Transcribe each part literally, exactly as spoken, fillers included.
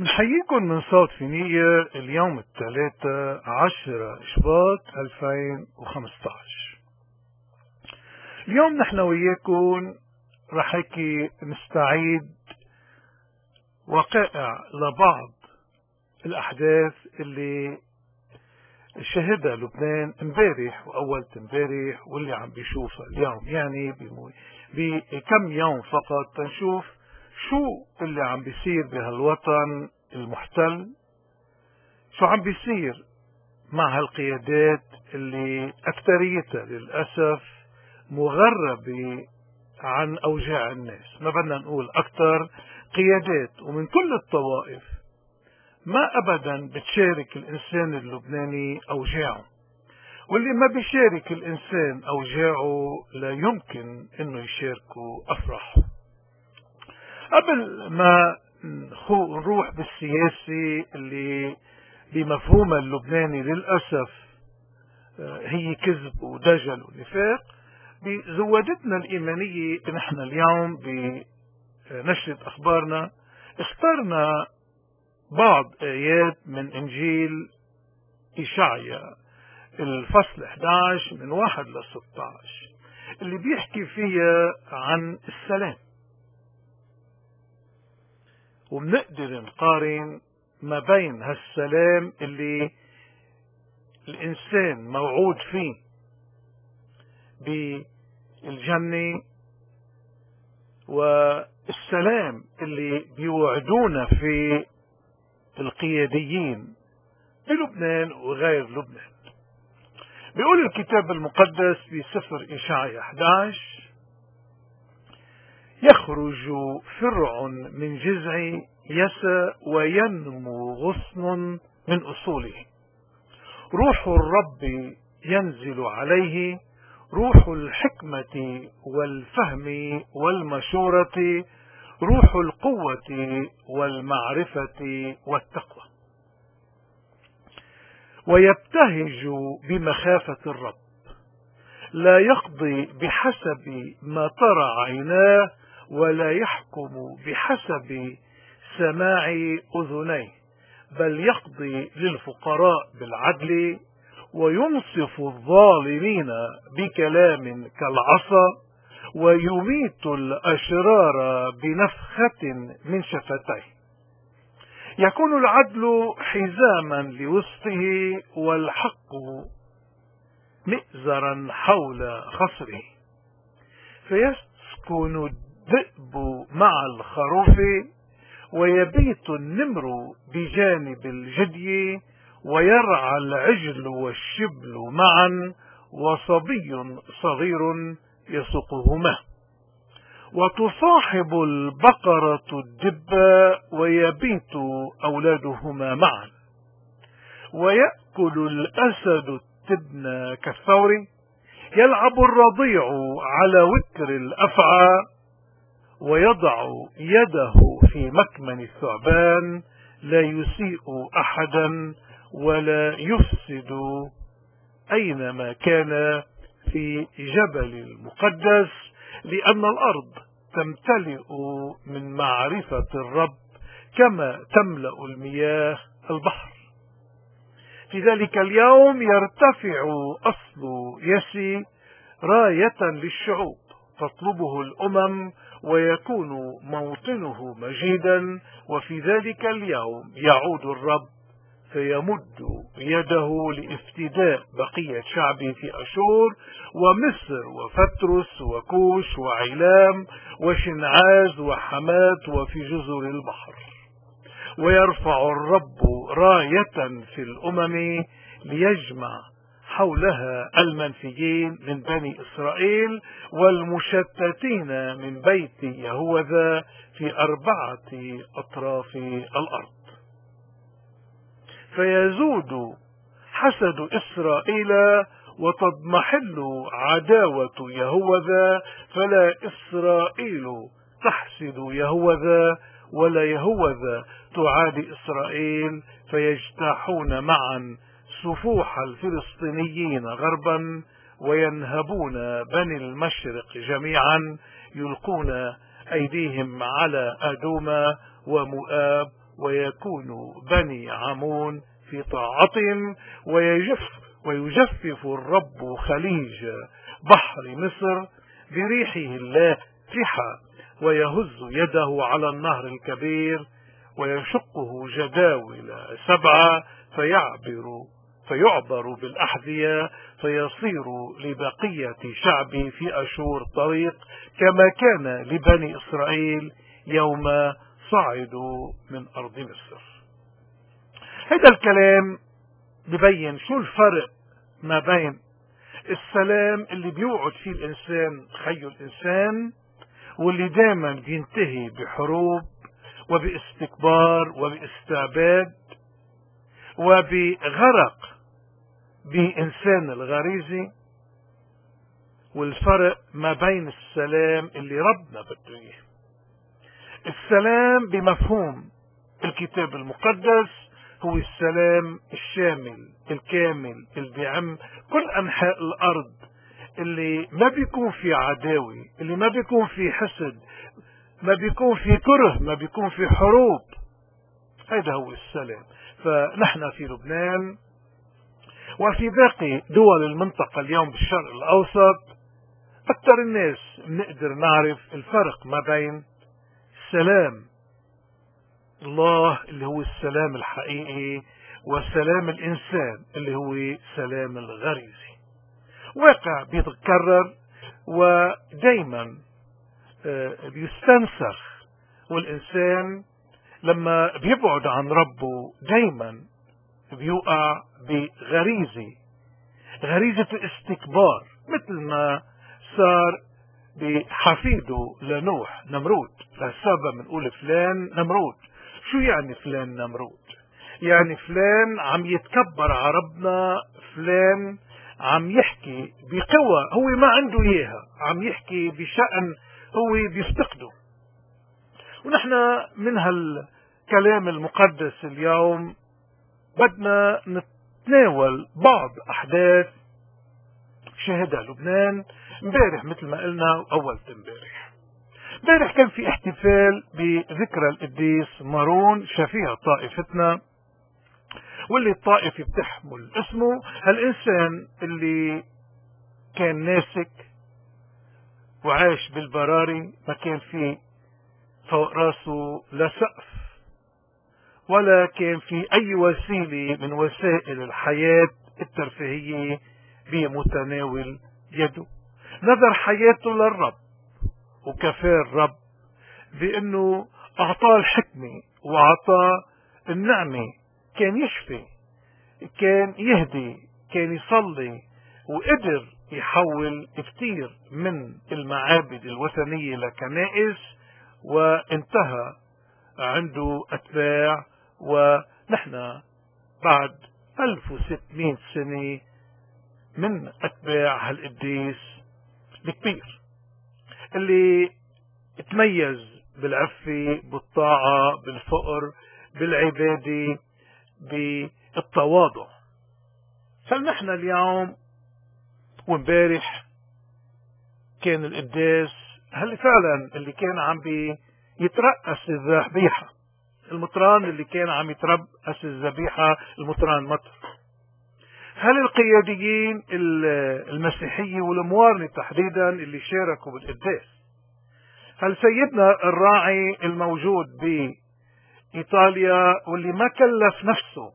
نحييكم من صوت فينية اليوم الثلاثة عشرة شباط ألفين وخمسة عشر. اليوم نحن وياكم رح هيك نستعيد وقائع لبعض الأحداث اللي شهدها لبنان امبارح وأول امبارح واللي عم بيشوفها اليوم، يعني بكم يوم فقط تنشوف شو اللي عم بيصير بهالوطن المحتل، شو عم بيصير مع هالقيادات اللي أكتريتها للأسف مغربة عن أوجاع الناس. ما بدنا نقول أكتر، قيادات ومن كل الطوائف ما أبدا بتشارك الإنسان اللبناني أوجاعه، واللي ما بيشارك الإنسان أوجاعه لا يمكن أنه يشاركه أفراحه. قبل ما نروح بالسياسة اللي بمفهومها اللبناني للأسف هي كذب ودجل ونفاق، بزودتنا الإيمانية نحن اليوم بنشرة أخبارنا اخترنا بعض آيات من إنجيل إشعيا الفصل إحدى عشر من واحد ل ستة عشر اللي بيحكي فيها عن السلام، وبنقدر نقارن ما بين هالسلام اللي الإنسان موعود فيه بالجنة والسلام اللي بيوعدونا في القياديين بلبنان وغير لبنان. بيقول الكتاب المقدس بسفر إشعيا إحدى عشر: يخرج فرع من جذع يسى وينمو غصن من أصوله، روح الرب ينزل عليه، روح الحكمة والفهم والمشورة، روح القوة والمعرفة والتقوى، ويبتهج بمخافة الرب، لا يقضي بحسب ما ترى عيناه، ولا يحكم بحسب سماع أذنيه، بل يقضي للفقراء بالعدل، وينصف الظالمين بكلام كالعصا، ويميت الأشرار بنفخة من شفتيه. يكون العدل حزاما لوسطه، والحق مئزرا حول خصره، فيسكن الذئب مع الخروف، ويبيت النمر بجانب الجدي، ويرعى العجل والشبل معا، وصبي صغير يسقهما، وتصاحب البقرة الدب، ويبيت أولادهما معا، ويأكل الأسد التبن كالثور، يلعب الرضيع على وكر الأفعى، ويضع يده في مكمن الثعبان، لا يسيء أحدا ولا يفسد أينما كان في جبل المقدس، لأن الأرض تمتلئ من معرفة الرب كما تملأ المياه البحر. في ذلك اليوم يرتفع أصل يسي راية للشعوب، تطلبه الأمم، ويكون موطنه مجيدا. وفي ذلك اليوم يعود الرب فيمد يده لافتداء بقية شعبه في أشور ومصر وفترس وكوش وعلام وشنعاز وحمات وفي جزر البحر. ويرفع الرب راية في الأمم ليجمع حولها المنفيين من بني إسرائيل والمشتتين من بيت يهوذا في أربعة أطراف الأرض. فيزود حسد إسرائيل وتضمحل عداوة يهوذا، فلا إسرائيل تحسد يهوذا ولا يهوذا تعادي إسرائيل، فيجتاحون معا سفوح الفلسطينيين غربا، وينهبون بني المشرق جميعا، يلقون أيديهم على أدوم ومؤاب ويكون بني عمون في طاعتهم، ويجف ويجفف الرب خليج بحر مصر بريحه اللافحة، ويهز يده على النهر الكبير ويشقه جداول سبعة، فيعبر فيعبر بالأحذية، فيصير لبقية شعبي في أشور طريق، كما كان لبني إسرائيل يوم صعدوا من أرض مصر. هذا الكلام ببين شو الفرق ما بين السلام اللي بيوعد فيه الإنسان خيو الإنسان، واللي دائما بينتهي بحروب وباستكبار وباستعباد وبغرق بإنسان الغريزي، والفرق ما بين السلام اللي ربنا بده اياه. السلام بمفهوم الكتاب المقدس هو السلام الشامل الكامل اللي بيعم كل أنحاء الأرض، اللي ما بيكون في عداوة، اللي ما بيكون في حسد، ما بيكون في كره، ما بيكون في حروب. هذا هو السلام. فنحن في لبنان وفي باقي دول المنطقة اليوم بالشرق الأوسط أكثر الناس نقدر نعرف الفرق ما بين سلام الله اللي هو السلام الحقيقي وسلام الإنسان اللي هو سلام الغريزي. واقع بيتكرر ودايما بيستنسخ، والإنسان لما بيبعد عن ربه دايما بيوقع بغريزة غريزة الاستكبار، مثل ما صار بحفيده لنوح نمرود. لسبب بنقول فلان نمرود. شو يعني فلان نمرود؟ يعني فلان عم يتكبر على ربنا، فلان عم يحكي بقوة هو ما عنده اياها، عم يحكي بشأن هو بيفتقده. ونحن من هالكلام المقدس اليوم بدنا نتناول بعض أحداث شهدها لبنان امبارح، مثل ما قلنا أول امبارح. امبارح كان في احتفال بذكرى القديس مارون شفيع طائفتنا، واللي الطائفة بتحمل اسمه. هالإنسان اللي كان ناسك وعاش بالبراري، ما كان في فوق راسه لا سقف ولا كان في أي وسيلة من وسائل الحياة الترفيهية بمتناول يده. نذر حياته للرب وكفاه الرب بأنه أعطاه الحكمة وأعطاه النعمة. كان يشفي، كان يهدي، كان يصلي، وقدر يحول كثير من المعابد الوثنية لكنائس، وانتهى عنده أتباع. ونحن بعد ألف وستمائة سنة من أتباع هالقديس الكبير اللي تميز بالعفة، بالطاعة، بالفقر، بالعبادة، بالتواضع. فنحن اليوم وامبارح كان القداس هل فعلا اللي كان عم بيترأس الذبيحة، المطران اللي كان عم يترأس الذبيحة، المطران مطر. هل القياديين المسيحية والموارنة تحديدا اللي شاركوا بالقداس، هل سيدنا الراعي الموجود بإيطاليا واللي ما كلف نفسه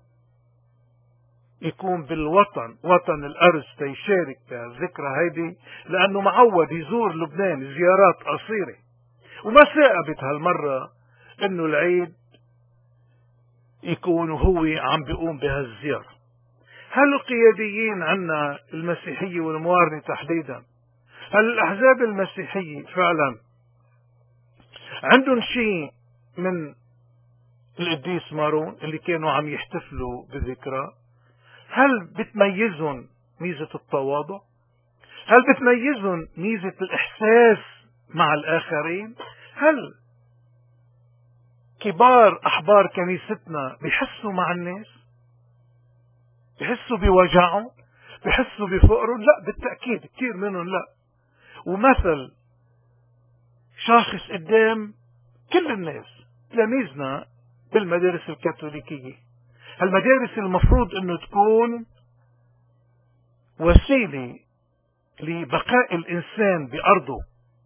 يكون بالوطن وطن الأرز تيشارك بالذكرى هيدي، لأنه معود يزور لبنان زيارات قصيرة وما ثاقبت هالمرة انه العيد يكون هو عم بيقوم بهالزيارة؟ هل القياديين عنا المسيحية والموارنة تحديدا، هل الأحزاب المسيحية فعلا عندهم شيء من القديس مارون اللي كانوا عم يحتفلوا بذكرى؟ هل بتميزهم ميزة التواضع؟ هل بتميزهم ميزة الإحساس مع الآخرين؟ هل كبار أحبار كنيستنا بيحسوا مع الناس؟ بيحسوا بوجعهم؟ بيحسوا بفقرهم؟ لا، بالتأكيد كثير منهم لا. ومثل شاخص قدام كل الناس. تلاميذنا بالمدارس الكاثوليكية. المدارس المفروض انه تكون وسيلة لبقاء الانسان بارضه،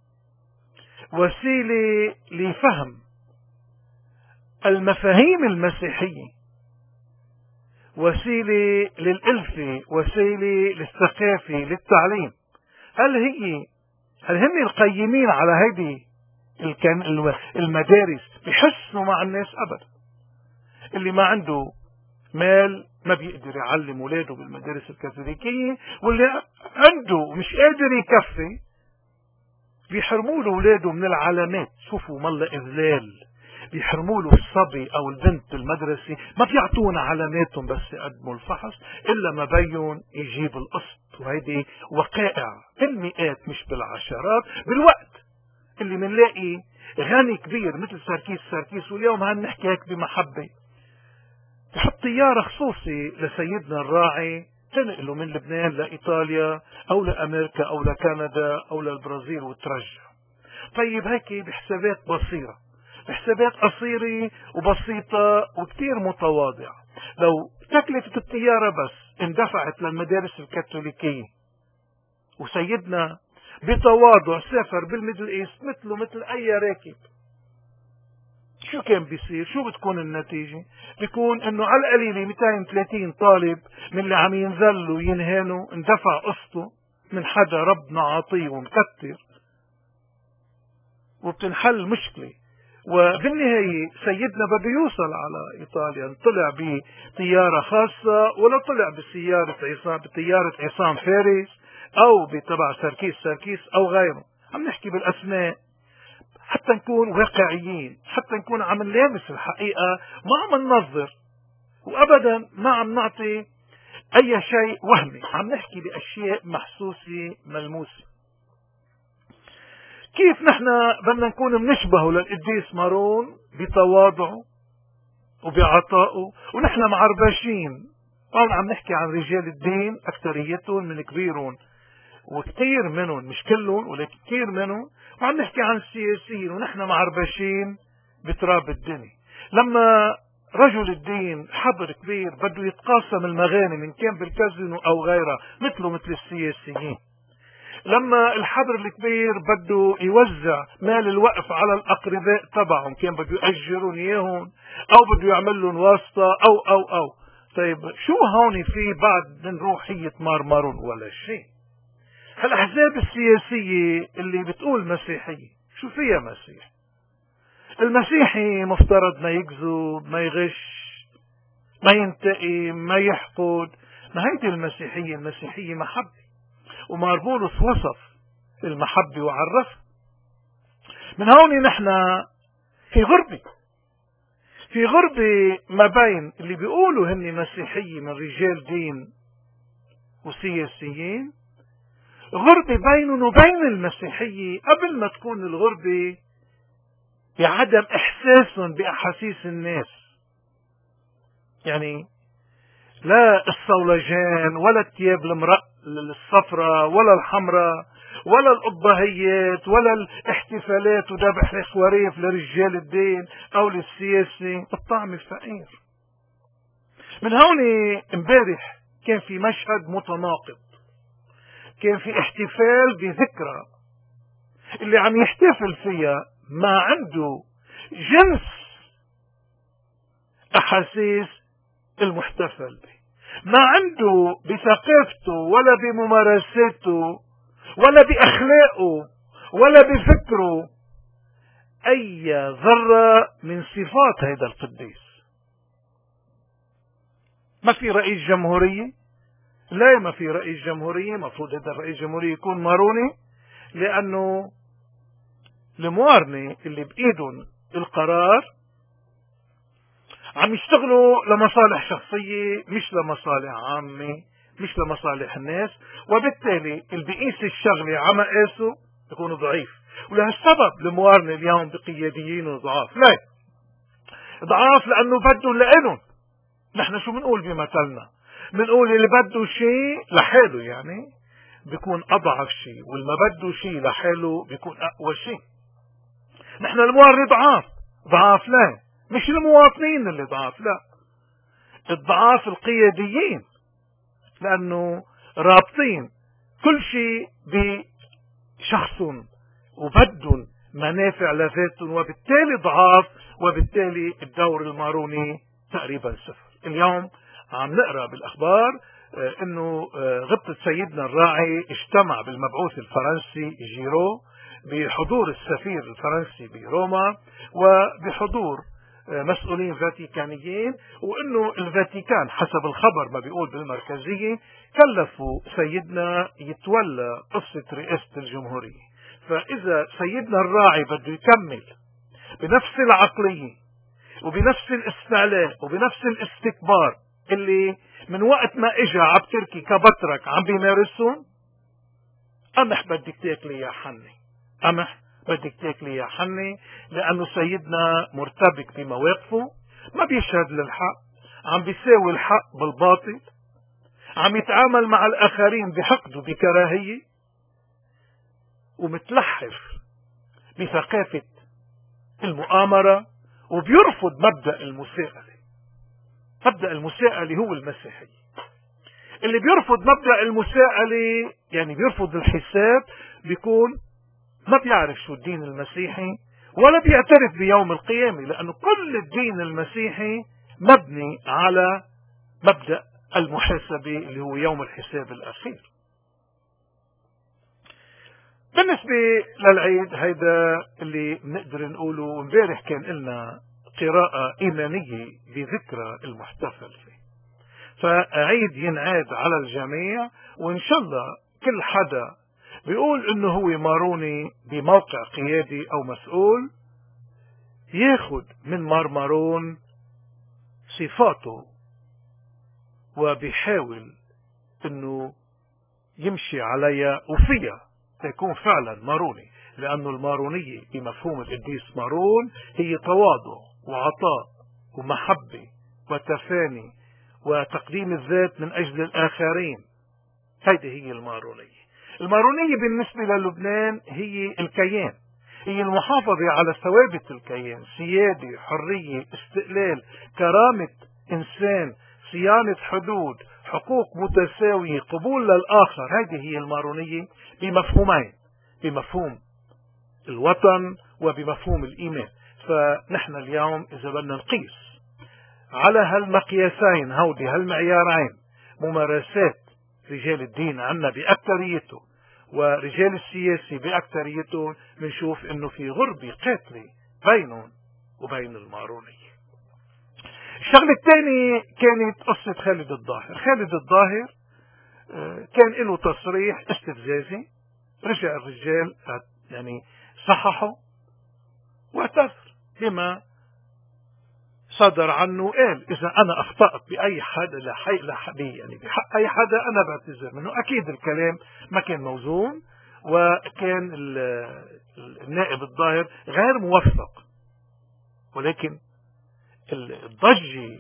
وسيلة لفهم المفاهيم المسيحية، وسيلة للألفة، وسيلة للثقافة، للتعليم. هل هي هل هن القيمين على هذه المدارس بيحسنوا مع الناس؟ أبدا. اللي ما عنده مال ما بيقدر يعلم ولاده بالمدارس الكاثوليكية، واللي عنده مش قادر يكفي بيحرموا له ولاده من العلامات. شوفوا مالله إذلال، بيحرموا له الصبي أو البنت بالمدرسة، ما بيعطونا علاماتهم بس يقدموا الفحص إلا ما بيون يجيب القسط. وهيدي وقائع بالمئات مش بالعشرات، بالوقت اللي منلاقي غني كبير مثل ساركيس ساركيس، واليوم هن نحكي هيك بمحبة، بحط طيارة خصوصي لسيدنا الراعي تنقله من لبنان لإيطاليا أو لأمريكا أو لكندا أو للبرازيل وترجع. طيب هيك بحسابات بصيرة، بحسابات قصيرة وبسيطة وكتير متواضعة. لو تكلفة الطيارة بس اندفعت للمدارس الكاثوليكية وسيدنا بتواضع سافر بالميدل ايست مثله مثل اي راكب، شو كان بيصير؟ شو بتكون النتيجة؟ بيكون انه على القليلة مئتين وثلاثين طالب من اللي عم ينزلوا ينهانوا اندفع قسطه من حدا ربنا عاطيه ومكتر، وبتنحل مشكلة. وبالنهاية سيدنا بده يوصل على إيطاليا، طلع بطيارة خاصة ولا طلع بسيارة عصام بطيارة عصام فارس أو بتبع ساركيس ساركيس أو غيره. عم نحكي بالأسماء حتى نكون واقعيين، حتى نكون عم نلامس الحقيقة، ما عم ننظر وأبدا ما عم نعطي أي شيء وهمي، عم نحكي بأشياء محسوسة ملموسة. كيف نحن بدنا نكون منشبهه للقديس مارون بتواضعه وبعطائه ونحن معربشين؟ هون عم نحكي عن رجال الدين، أكثريتهم من كبيرهم وكثير منهم، مش كلهم ولكن كثير منهم، وعم نحكي عن السياسيين ونحن معربشين بتراب الدنيا. لما رجل الدين حبر كبير بده يتقاسم المغانم إن كان بالكازينو أو غيرها مثله مثل السياسيين، لما الحبر الكبير بده يوزع مال الوقف على الأقرباء تبعهم كان بده يأجرون إياهم أو بده يعمل لهم واسطة أو أو أو طيب شو هون في بعد من روحية مارمارون ولا شيء؟ الأحزاب السياسية اللي بتقول مسيحية شو فيها مسيح؟ المسيحي مفترض ما يكذب، ما يغش، ما ينتقم، ما يحقد. ما هيدي المسيحية. المسيحية محبة، ومار بولس وصف المحبة وعرفها. من هون نحن في غربة، في غربة ما بين اللي بيقولوا هن مسيحية من رجال دين وسياسيين، غربة بينهم وبين المسيحية قبل ما تكون الغربة بعدم إحساسهم بأحاسيس الناس. يعني لا الصولجان ولا الثياب المرق الصفراء ولا الحمراء ولا الأبهيات ولا الاحتفالات وذبح الخواريف لرجال الدين أو للسياسي، الطعم الفقير. من هون امبارح كان في مشهد متناقض، كان في احتفال بذكرى اللي عم يحتفل فيها ما عنده جنس أحاسيس المحتفل به، ما عنده بثقافته ولا بممارساته ولا بأخلاقه ولا بفكره أي ذرة من صفات هذا القديس. ما في رئيس جمهورية؟ لا، ما في رئيس جمهورية. مفروض هذا الرئيس الجمهورية يكون ماروني، لأنه الموارنة اللي بإيدهم القرار عم يشتغلوا لمصالح شخصية مش لمصالح عامة، مش لمصالح الناس، وبالتالي اللي بيقيس الشغلة عم قاسه يكون ضعيف. ولهالسبب الموارنة اليوم بقياديين ضعاف. لا، ضعاف لأنه بدهم لإلهم. نحن شو بنقول بمثلنا؟ بنقول اللي بده شيء لحاله يعني بيكون أضعف شيء، واللي ما بده شيء لحاله بيكون أقوى شيء. نحن الموارنة ضعاف ضعاف لا مش المواطنين اللي ضعاف، لا، الضعاف القياديين، لأنه رابطين كل شيء بشخص وبدهم منافع لذاتهم، وبالتالي ضعاف، وبالتالي الدور الماروني تقريبا صفر. اليوم عم نقرأ بالأخبار انه غبطة سيدنا الراعي اجتمع بالمبعوث الفرنسي جيرو بحضور السفير الفرنسي بروما وبحضور مسؤولين فاتيكانيين، وانه الفاتيكان حسب الخبر ما بيقول بالمركزية كلفوا سيدنا يتولى قصة رئاسة الجمهورية. فاذا سيدنا الراعي بده يكمل بنفس العقلية وبنفس الاستعلاء وبنفس الاستكبار اللي من وقت ما اجا عب تركي كبطرك عم بيمارسهم، قمح بدك تاكلي يا حني، قمح بدك تاكلي يا حني، لأنه سيدنا مرتبك بمواقفه، ما بيشهد للحق، عم بيساوي الحق بالباطل، عم يتعامل مع الآخرين بحقد وبكراهية، ومتلحف بثقافة المؤامرة، وبيرفض مبدأ المساءلة. مبدأ المساءلة هو المسيحية. اللي بيرفض مبدأ المساءلة يعني بيرفض الحساب، بيكون ما بيعرف شو الدين المسيحي ولا بيعترف بيوم القيامة، لأنه كل الدين المسيحي مبني على مبدأ المحاسبة اللي هو يوم الحساب الأخير. بالنسبة للعيد هيدا اللي بنقدر نقوله، امبارح كان لنا قراءة إيمانية بذكرى المحتفل فيه، فعيد ينعاد على الجميع، وإن شاء الله كل حدا بيقول انه هو ماروني بموقع قيادي او مسؤول ياخد من مارمارون صفاته وبيحاول انه يمشي عليها وفيها تكون فعلا ماروني، لانه المارونية بمفهوم القديس مارون هي تواضع وعطاء ومحبة وتفاني وتقديم الذات من اجل الاخرين. هذه هي المارونية. المارونية بالنسبة للبنان هي الكيان، هي المحافظة على ثوابت الكيان، سيادة، حرية، استقلال، كرامة إنسان، صيانة حدود، حقوق متساوية، قبول للآخر. هذه هي المارونية بمفهومين، بمفهوم الوطن وبمفهوم الإيمان. فنحن اليوم إذا بدنا نقيس على هالمقياسين هودي هالمعيارين ممارسات رجال الدين عنا بأكثريته ورجال السياسي بأكثريته، بنشوف انه في غربة قاتلة بينهم وبين المارونية. الشغلة الثانية كانت قصة خالد الظاهر. خالد الظاهر كان له تصريح استفزازي، رجع الرجال يعني صححه واعتذر بما صدر عنه، قال إذا أنا أخطأت بأي حدا لحي لحبي يعني بحق أي حدا أنا بعتذر منه. أكيد الكلام ما كان موزون، وكان النائب الظاهر غير موفق، ولكن الضجة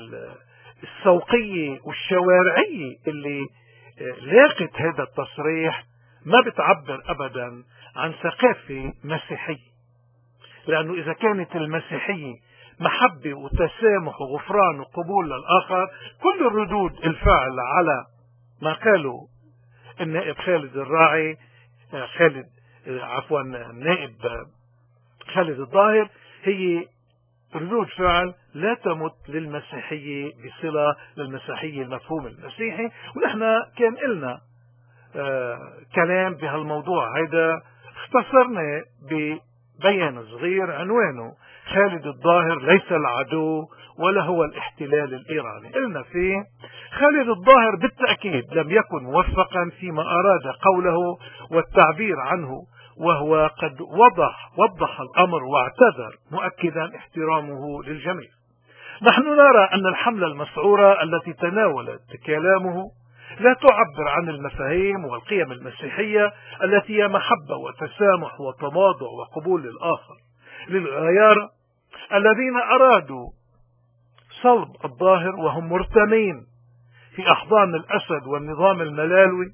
والسوقية والشوارعية اللي لاقت هذا التصريح ما بتعبر أبدا عن ثقافة مسيحية، لأنه إذا كانت المسيحية محبة وتسامح وغفران وقبول للآخر، كل الردود الفعل على ما قاله النائب خالد الراعي خالد عفوا النائب خالد الظاهر هي ردود فعل لا تمت للمسيحية بصلة للمسيحية المفهوم المسيحي. ونحن كان لنا آه كلام بهالموضوع هيدا، اختصرنا ببيان صغير عنوانه خالد الظاهر ليس العدو ولا هو الاحتلال الإيراني. قلنا فيه خالد الظاهر بالتأكيد لم يكن موفقا فيما أراد قوله والتعبير عنه، وهو قد وضح وضح الأمر واعتذر مؤكدا احترامه للجميع. نحن نرى أن الحملة المسعورة التي تناولت كلامه لا تعبر عن المفاهيم والقيم المسيحية التي هي محبة وتسامح وتواضع وقبول للآخر. للغيار الذين أرادوا صلب الظاهر وهم مرتمين في أحضان الأسد والنظام الملالوي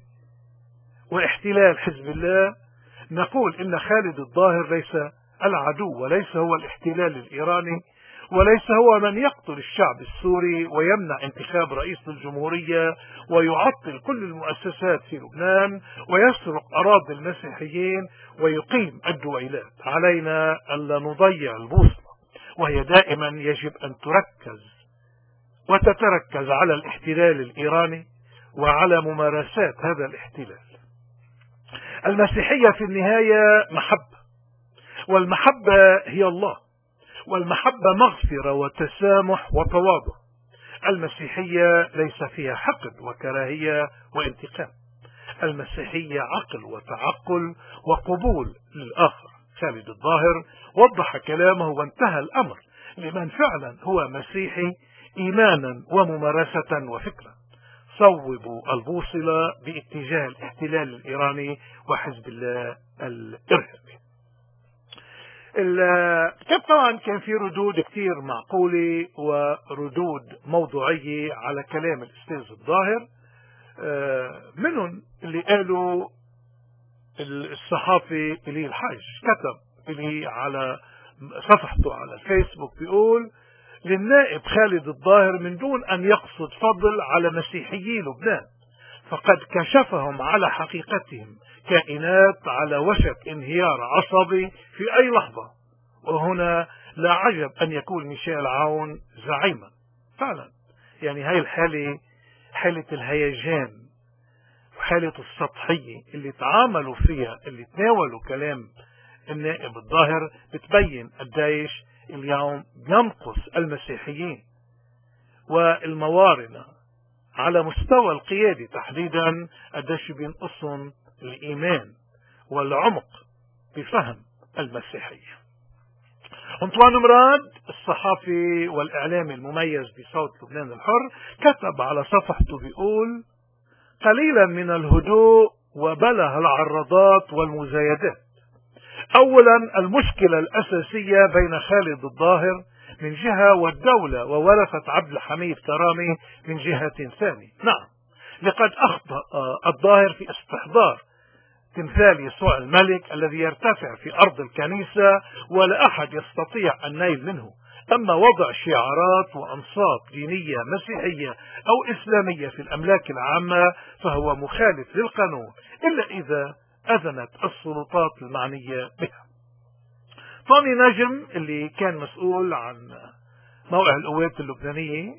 واحتلال حزب الله، نقول إن خالد الظاهر ليس العدو وليس هو الاحتلال الإيراني، وليس هو من يقتل الشعب السوري ويمنع انتخاب رئيس للجمهورية ويعطل كل المؤسسات في لبنان ويسرق أراضي المسيحيين ويقيم الدويلات. علينا ألا نضيع البوصلة، وهي دائما يجب أن تركز وتتركز على الاحتلال الإيراني وعلى ممارسات هذا الاحتلال. المسيحية في النهاية محبة، والمحبة هي الله، والمحبة مغفرة وتسامح وتواضع. المسيحية ليس فيها حقد وكراهية وانتقام. المسيحية عقل وتعقل وقبول للآخر. خالد الظاهر وضح كلامه وانتهى الأمر لمن فعلا هو مسيحي إيمانا وممارسة وفكرة. صوبوا البوصلة باتجاه الاحتلال الإيراني وحزب الله الإرهابي. كان طبعا كان في ردود كتير معقولة وردود موضوعية على كلام الأستاذ الظاهر. منهم اللي قالوا الصحافي إلي الحاج كتب إلي على صفحته على الفيسبوك بيقول للنائب خالد الظاهر من دون أن يقصد فضل على مسيحيي لبنان فقد كشفهم على حقيقتهم كائنات على وشك انهيار عصبي في أي لحظة. وهنا لا عجب أن يكون ميشيل عون زعيما فعلا. يعني هاي الحالة حالة الهيجان وحالة السطحية اللي تعاملوا فيها اللي تناولوا كلام النائب الظاهر بتبين قديش اليوم ينقص المسيحيين والموارنة على مستوى القيادة تحديدا قديش بينقصهم الإيمان والعمق بفهم المسيحية. أنطوان مراد الصحافي والإعلامي المميز بصوت لبنان الحر كتب على صفحته بيقول قليلا من الهدوء وبله العرضات والمزايدات. أولا المشكلة الأساسية بين خالد الظاهر من جهة والدولة وورثة عبد الحميد كرامي من جهة ثانية. نعم لقد أخطأ الظاهر في استحضار تمثال يسوع الملك الذي يرتفع في أرض الكنيسة ولا أحد يستطيع النيل منه. أما وضع شعارات وأنصاف دينية مسيحية أو إسلامية في الأملاك العامة فهو مخالف للقانون إلا إذا أذنت السلطات المعنية بها. طاني نجم اللي كان مسؤول عن موقع القوات اللبنانية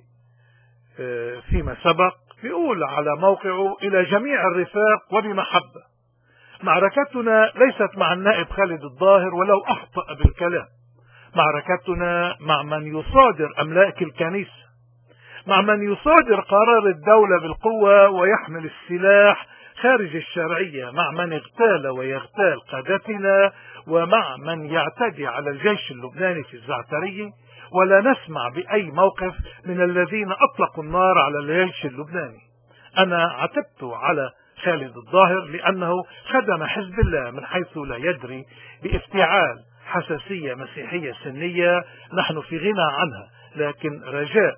فيما سبق بيقول على موقعه إلى جميع الرفاق وبمحبة معركتنا ليست مع النائب خالد الظاهر ولو أخطأ بالكلام. معركتنا مع من يصادر أملاك الكنيسة، مع من يصادر قرار الدولة بالقوة ويحمل السلاح خارج الشرعية، مع من اغتال ويغتال قادتنا، ومع من يعتدي على الجيش اللبناني في الزعترية. ولا نسمع بأي موقف من الذين أطلقوا النار على الجيش اللبناني. أنا عتبت على خالد الظاهر لأنه خدم حزب الله من حيث لا يدري بافتعال حساسية مسيحية سنية نحن في غنى عنها، لكن رجاء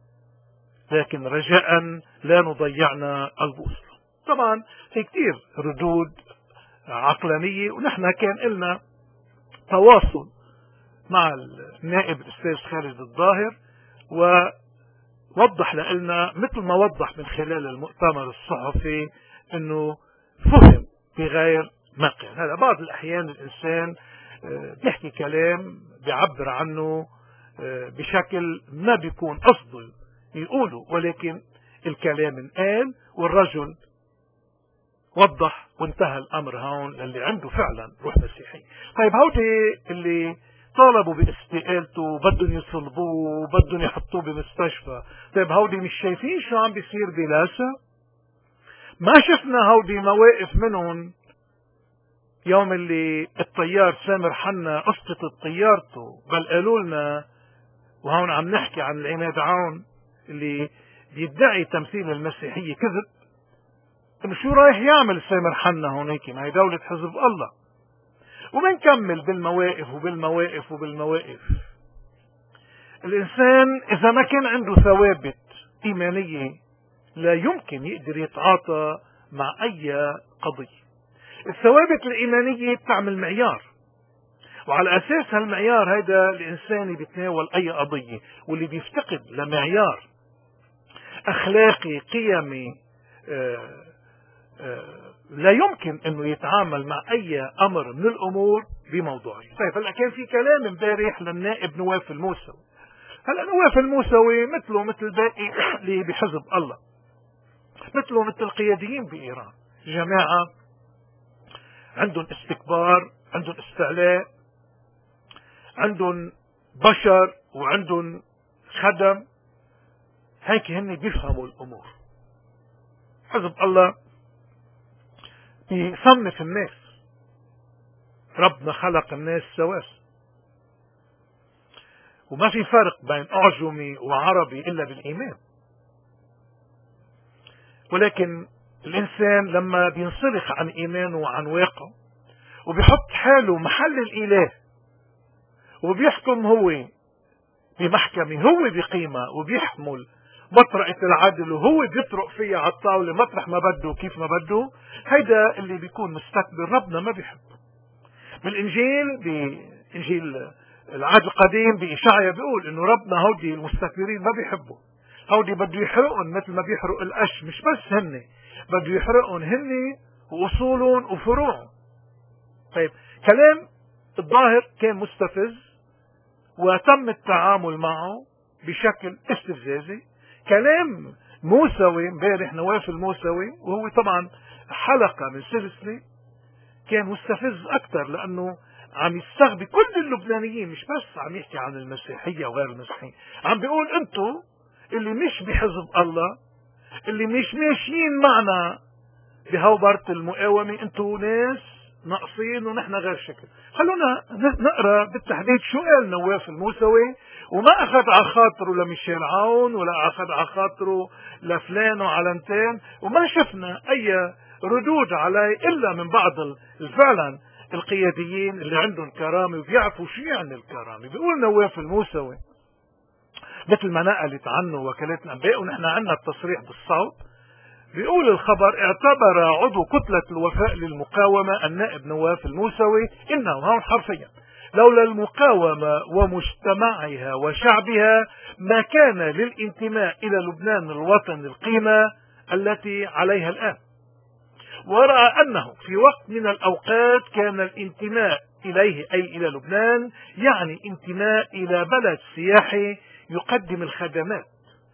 لكن رجاء لا نضيعنا البوصلة. طبعا في كتير ردود عقلانية ونحن كان لنا تواصل مع النائب الأستاذ خالد الظاهر ووضح لنا مثل ما وضح من خلال المؤتمر الصحفي انه فهم بغير ما قال. هذا بعض الأحيان الإنسان بيحكي كلام بيعبر عنه بشكل ما بيكون قصده يقوله، ولكن الكلام انقال والرجل وضح وانتهى الأمر هون للي عنده فعلا روح مسيحي. طيب هودي اللي طالبوا باستقالته بدهم يصلبوه بدهم يحطوه بمستشفى، طيب هودي مش شايفين شو عم بيصير بلاسا؟ ما شفنا هودي مواقف منهم يوم اللي الطيار سامر حنا اسقطت طيارته، بل قالوا لنا وهون عم نحكي عن العماد عون اللي بيدعي تمثيل المسيحية كذب، انه شو رايح يعمل سامر حنا هونيك؟ ما هي دولة حزب الله. وبنكمل بالمواقف وبالمواقف وبالمواقف. الإنسان إذا ما كان عنده ثوابت إيمانية لا يمكن يقدر يتعاطى مع أي قضية. الثوابت الإيمانية بتعمل معيار، وعلى أساس هالمعيار هيدا الإنساني بيتناول أي قضية، واللي بيفتقد لمعيار أخلاقي قيمي آآ آآ لا يمكن أنه يتعامل مع أي أمر من الأمور بموضوعي. طيب هلا كان في كلام امبارح للنائب نواف الموسوي. هلا نواف الموسوي مثله مثل باقي اللي بحزب الله، مثله مثل القياديين بإيران، جماعة عندهم استكبار، عندهم استعلاء، عندهم بشر وعندهم خدم، هيك هن بيفهموا الأمور. حزب الله يصنف الناس، ربنا خلق الناس سواس، وما في فرق بين أعجمي وعربي إلا بالإيمان. ولكن الإنسان لما بينسلخ عن إيمانه وعن واقعه وبيحط حاله محل الإله وبيحكم هو بمحكمة، هو بقيمة وبيحمل مطرقة العدل وهو بيطرق فيها على الطاولة مطرح ما بده كيف ما بده، هيدا اللي بيكون مستكبر ربنا ما بيحبه. بالإنجيل بإنجيل العهد القديم بإشعيا بيقول إنه ربنا هودي المستكبرين ما بيحبوا، هودي بده يحرقهم مثل ما بيحرق القش، مش بس هن بده يحرقهم هن وأصولهم وفروعهم. طيب كلام الظاهر كان مستفز وتم التعامل معه بشكل استفزازي. كلام موسوي امبارح نواف الموسوي، وهو طبعا حلقة من سلسلة، كان مستفز أكثر لأنه عم يستغبي كل اللبنانيين، مش بس عم يحكي عن المسيحية وغير المسيحيين، عم بيقول انتو اللي مش بحزب الله، اللي مش ماشيين معنا بهوبرة المقاومة، انتو ناس ناقصين ونحن غير شكل. خلونا نقرأ بالتحديد شو قال نواف الموسوي، وما أخذ على خاطره لميشيل عون ولا أخذ على خاطره لفلان وعلنتين، وما شفنا أي ردود عليه إلا من بعض فعلا القياديين اللي عندهم كرامة وبيعرفوا شو يعني الكرامة. بيقول نواف الموسوي مثل ما نقلت عنه وكالات الأنباء ونحن عندنا التصريح بالصوت، بيقول الخبر: اعتبر عضو كتلة الوفاء للمقاومة النائب نواف الموسوي إنه هون حرفيا لولا المقاومة ومجتمعها وشعبها ما كان للانتماء إلى لبنان الوطن القيمة التي عليها الآن، ورأى أنه في وقت من الأوقات كان الانتماء إليه أي إلى لبنان يعني انتماء إلى بلد سياحي يقدم الخدمات،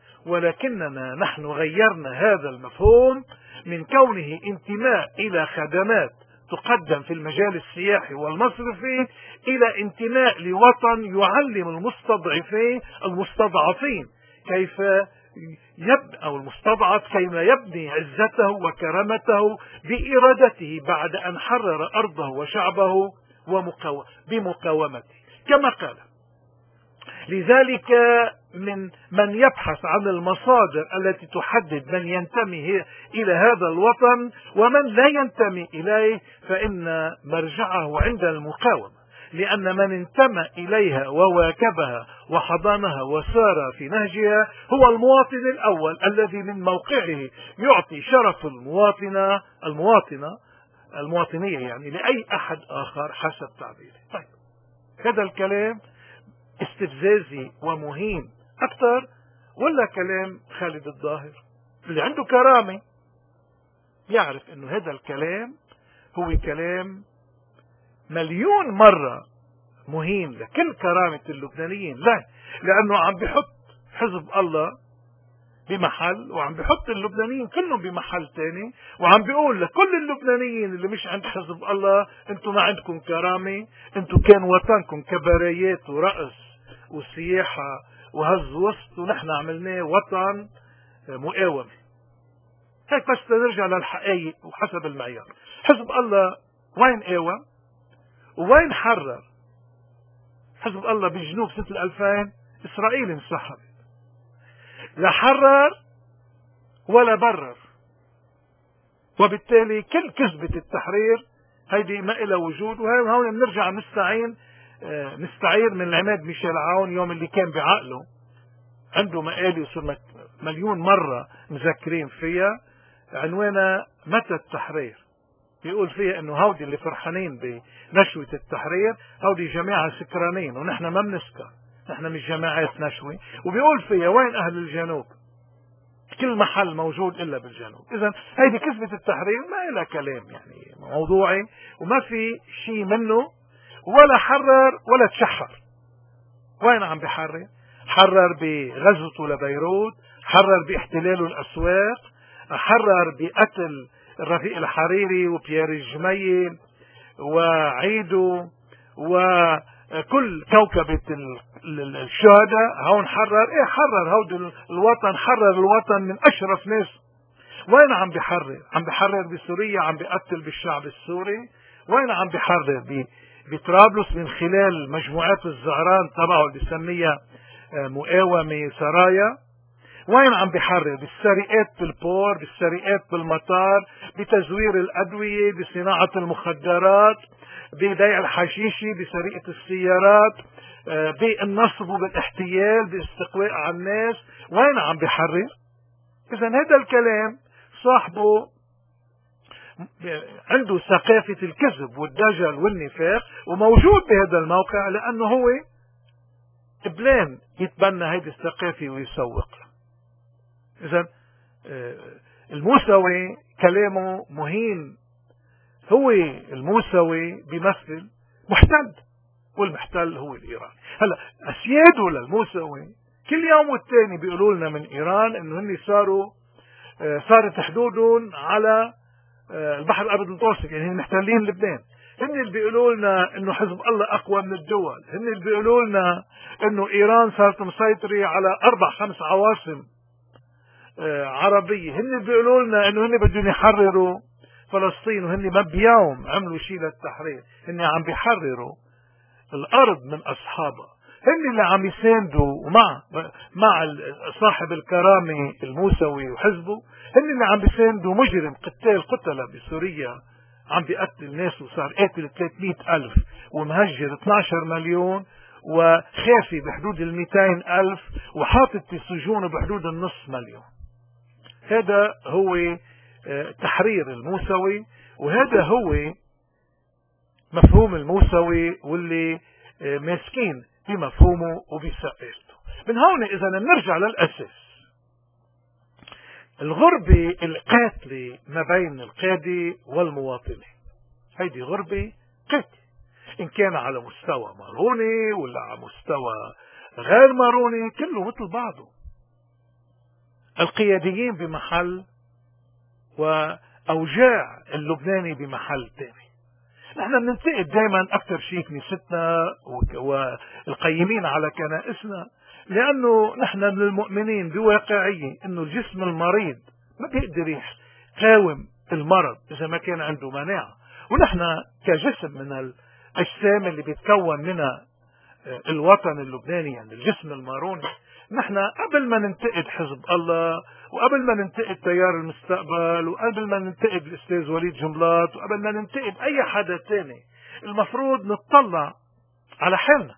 ولكننا نحن غيرنا هذا المفهوم من كونه انتماء إلى خدمات تقدم في المجال السياحي والمصرفي إلى انتماء لوطن يعلم المستضعفين المستضعفين كيف يبني أو المستضعف كيما يبني عزته وكرامته بإرادته بعد أن حرر أرضه وشعبه بمقاومته كما قال. لذلك من من يبحث عن المصادر التي تحدد من ينتمي إلى هذا الوطن ومن لا ينتمي إليه فإن مرجعه عند المقاومة، لأن من انتمى إليها وواكبها وحضنها وسار في نهجها هو المواطن الأول الذي من موقعه يعطي شرف المواطنة المواطنة المواطنية يعني لأي أحد آخر حسب تعبيره. طيب هذا الكلام استفزازي ومهين أكثر ولا كلام خالد الظاهر اللي عنده كرامة يعرف أنه هذا الكلام هو كلام مليون مرة مهين لكل كرامة اللبنانيين؟ لا، لأنه عم بيحط حزب الله بمحل وعم بيحط اللبنانيين كلهم بمحل تاني، وعم بيقول لكل اللبنانيين اللي مش عند حزب الله انتم ما عندكم كرامة، انتم كان وطنكم كباريات ورقص وسياحة وهز وسط ونحن عملناه وطن مقاومة. هيك بس نرجع للحقائق وحسب المعيار. حزب الله وين قاوم وين حرر؟ حزب الله بجنوب سنة الألفين إسرائيل انسحب، لا حرر ولا برر، وبالتالي كل كذبة التحرير هيدي ما إلى وجود. وهون بنرجع نستعين نستعير من عماد ميشيل عون يوم اللي كان بعقله عنده مقالي وصرنا مليون مرة مذكرين فيها عنوانها متى التحرير. بيقول فيها انه هودي اللي فرحانين بنشوة التحرير هودي جماعة سكرانين، ونحن ما بنسكر، نحن مش جماعات نشوة. وبيقول فيها وين اهل الجنوب؟ كل محل موجود الا بالجنوب. اذا هيدي كذبة التحرير ما لها كلام يعني موضوعي، وما في شيء منه، ولا حرر ولا تشحر. وين عم بحرر؟ حرر بغزوته لبيروت، حرر باحتلاله الاسواق، حرر بقتل الرفيق الحريري وبيير الجميل وعيدو وكل كوكبة الشهداء. هون حرر ايه؟ حرر هود الوطن، حرر الوطن من اشرف ناس. وين عم بحرر؟ عم بحرر بسوريا، عم بقتل بالشعب السوري. وين عم بحرر؟ بطرابلس من خلال مجموعات الزعران تبعه اللي بسميها مقاومة سرايا. وين عم بحرر؟ بالسرقات بالبور، بالسرقات بالمطار، بتزوير الأدوية، بصناعة المخدرات، ببيع الحشيشي، بسرقة السيارات، بالنصب وبالاحتيال، باستقواء على الناس. وين عم بحرر؟ إذا هذا الكلام صاحبه عنده ثقافة الكذب والدجل والنفاق، وموجود بهذا الموقع لأنه هو بلان يتبنى هذه الثقافة ويسوقها. إذا الموسوي كلامه مهين. هو الموسوي بيمثل محتل، والمحتل هو الإيراني. هلا أسياده للموسوي كل يوم والتاني بيقولوا لنا من إيران إنه هن صاروا صارت حدودهم على البحر الأبيض المتوسط، يعني هن محتلين لبنان. هن اللي بيقولوا لنا إنه حزب الله أقوى من الدول. هن اللي بيقولوا لنا إنه إيران صارت مسيطرة على أربع خمس عواصم عربية. هن بيقولوا لنا انه هن بدهم يحرروا فلسطين، وهن ما بيوم عملوا شيء للتحرير. هن عم بيحرروا الارض من اصحابها. هن اللي عم يساندوا مع مع صاحب الكرامة الموسوي وحزبه. هن اللي عم بيساندوا مجرم قتال قتلة بسوريا، عم بيقتل ناس وصار قاتل ثلاثمئة ألف ومهجر اثني عشر مليون وخافي بحدود المئتين ألف وحاطط في سجونه بحدود النصف مليون. هذا هو تحرير الموسوي، وهذا هو مفهوم الموسوي واللي ماسكين بمفهومه وبثقافته. من هون إذا نرجع للأساس، الغربة القاتلة ما بين القادة والمواطنة. هيدي غربة قاتلة، إن كان على مستوى ماروني ولا على مستوى غير ماروني، كله مثل بعضه. القياديين بمحل وأوجاع اللبناني بمحل تاني. نحن بننتقد دائما أكثر شيء كنيستنا والقيمين على كنائسنا، لأنه نحن من المؤمنين بواقعية أنه الجسم المريض ما بيقدر يقاوم المرض إذا ما كان عنده مناعة. ونحن كجسم من الأجسام اللي بيتكون منها الوطن اللبناني، يعني الجسم الماروني، نحن قبل ما ننتقد حزب الله، وقبل ما ننتقد تيار المستقبل، وقبل ما ننتقد الأستاذ وليد جنبلاط، وقبل ما ننتقد أي حدا تاني، المفروض نتطلع على حالنا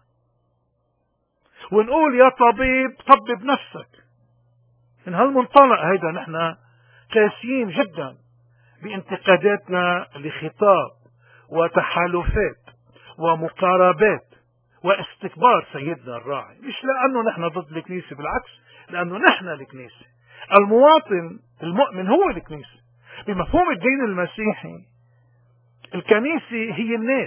ونقول يا طبيب طبب نفسك. من هالمنطلق هيدا نحن قاسيين جدا بانتقاداتنا لخطاب وتحالفات ومقاربات واستكبار سيدنا الراعي. مش لأنه نحن ضد الكنيسة، بالعكس، لأنه نحن الكنيسة. المواطن المؤمن هو الكنيسة. بمفهوم الدين المسيحي الكنيسة هي الناس،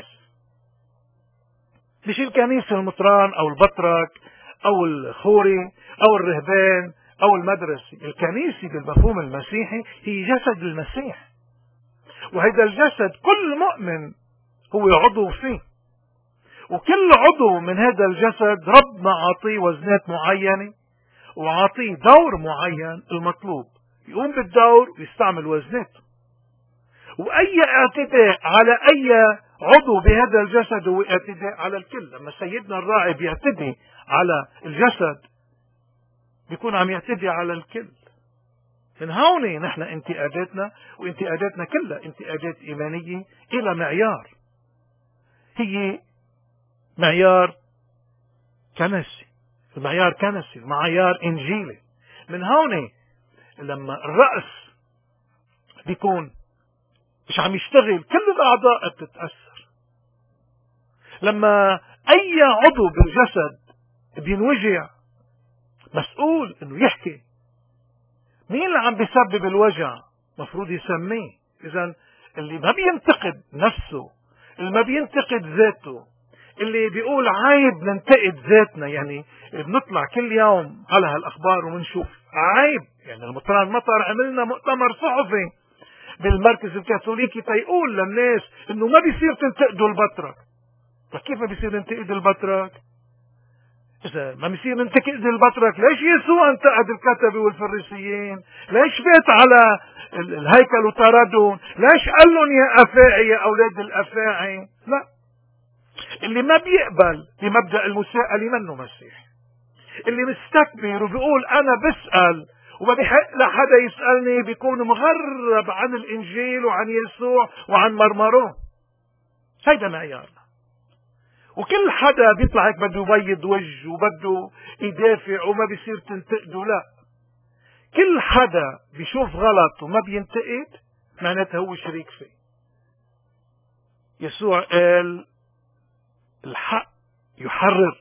مش الكنيسة المطران أو البطرك أو الخوري أو الرهبان أو المدرسة. الكنيسة بالمفهوم المسيحي هي جسد المسيح، وهذا الجسد كل مؤمن هو عضو فيه، وكل عضو من هذا الجسد ربنا عاطيه وزنات معينة وعاطيه دور معين المطلوب يقوم بالدور ويستعمل وزناته. وأي اعتداء على أي عضو بهذا الجسد هو اعتداء على الكل. لما سيدنا الراعي بيعتدي على الجسد بيكون عم يعتدي على الكل. من هون نحن انتقاداتنا، وانتقاداتنا كلها انتقادات إيمانية إلى معيار، هي معيار كنسي، المعيار كنسي، معيار إنجيلي. من هون لما الرأس بيكون مش عم يشتغل، كل الأعضاء بتتأثر. لما أي عضو بالجسد بينوجع مسؤول إنه يحكي. مين اللي عم بيسبب الوجع؟ مفروض يسميه. إذن اللي ما بينتقد نفسه، اللي ما بينتقد ذاته، اللي بيقول عيب ننتقد ذاتنا، يعني بنطلع كل يوم على هالأخبار ومنشوف عيب. يعني المطران مطر عملنا مؤتمر صحفي بالمركز الكاثوليكي تيقول للناس انه ما بيصير تنتقدوا البطرك. فكيف ما بيصير ننتقد البطرك؟ إذا ما بيصير ننتقد البطرك، ليش يسوع انتقد الكتبة والفريسيين؟ ليش فات على الهيكل وطردهم؟ ليش قال لهم يا أفاعي يا أولاد الأفاعي؟ لا، اللي ما بيقبل بمبدأ المساءلة منه مسيح. اللي مستكبر وبيقول أنا بسأل وما بيحق لحدا يسألني بيكون مغرب عن الإنجيل وعن يسوع وعن مرمره. هيدا معيارنا. وكل حدا بيطلع هيك بده يبيض وجه وبده يدافع وما بيصير تنتقده. لا، كل حدا بيشوف غلط وما بينتقد معناته هو شريك فيه. يسوع قال الحق يحرر،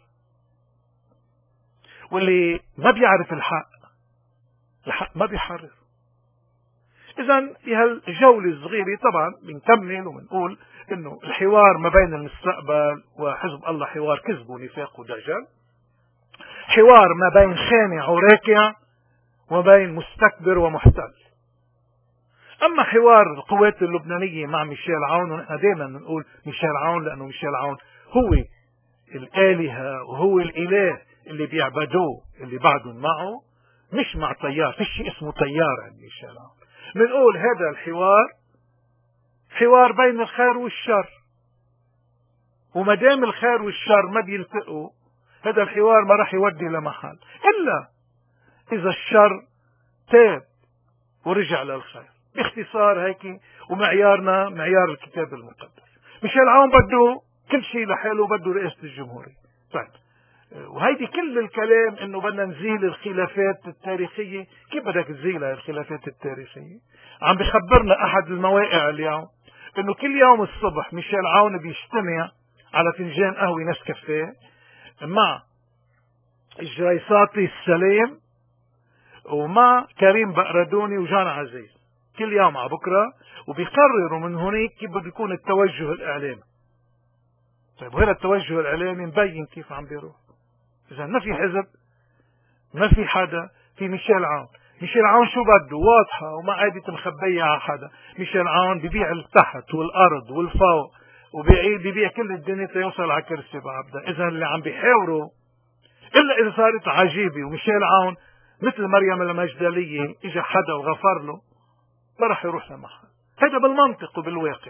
واللي ما بيعرف الحق الحق ما بيحرر. إذن بهالجولة الصغيرة طبعا بنكمل وبنقول إنه الحوار ما بين المستقبل وحزب الله حوار كذب ونفاق ودجل، حوار ما بين خانع وراكع وما بين مستكبر ومحتل. أما حوار القوات اللبنانية مع ميشيل عون، ونحن دائما نقول ميشيل عون لأنه ميشيل عون هو الآلهة وهو الإله اللي بيعبدوه اللي بعدهم معه، مش مع طيار. فيش شيء اسمه طيار عند ميشيل عون. بنقول هذا الحوار حوار بين الخير والشر، وما دام الخير والشر ما بيلتقوا هذا الحوار ما راح يودي لمحل إلا إذا الشر تاب ورجع للخير. باختصار هيك، ومعيارنا معيار الكتاب المقدس. ميشيل عون بده كل شيء لحاله، بده رئاسة الجمهورية. طيب، وهيدي كل الكلام انه بدنا نزيل الخلافات التاريخية. كيف بدك تزيلها الخلافات التاريخية؟ عم بخبرنا احد المواقع اليوم انه كل يوم الصبح ميشيل عون بيجتمع على فنجان قهوة نسكافيه مع الجريساطي السلام ومع كريم بقردوني وجان عزيز، كل يوم على بكرة، وبيقرروا من هناك كيف بده يكون التوجه الإعلامي. طيب، وهذا التوجه الإعلامي مبين كيف عم بيروح. إذا ما في حزب، ما في حدا، في ميشيل عون. ميشيل عون شو بده؟ واضحة وما عادت مخبية على حدا. ميشيل عون ببيع التحت والأرض والفوق، وبيبيع كل الدنيا تيوصل على كرسي بعبده. إذا اللي عم بيحاوروا إلا إذا صارت عجيبة وميشيل عون مثل مريم المجدلية إجا حدا وغفر له، ما راح يروح لمحل. هذا بالمنطق وبالواقع.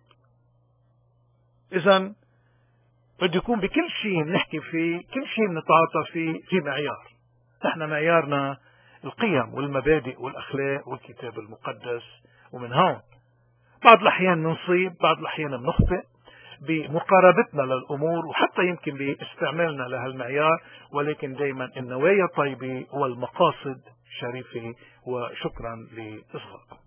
إذا بده يكون بكل شيء نحكي فيه، كل شيء نتعاطى فيه، في معيار. نحن معيارنا القيم والمبادئ والأخلاق والكتاب المقدس. ومن هون بعض الأحيان نصيب، بعض الأحيان بنخطئ بمقاربتنا للأمور وحتى يمكن باستعمالنا لهالمعيار، ولكن دائما النوايا طيبة والمقاصد شريفة. وشكرا لإصغائكم.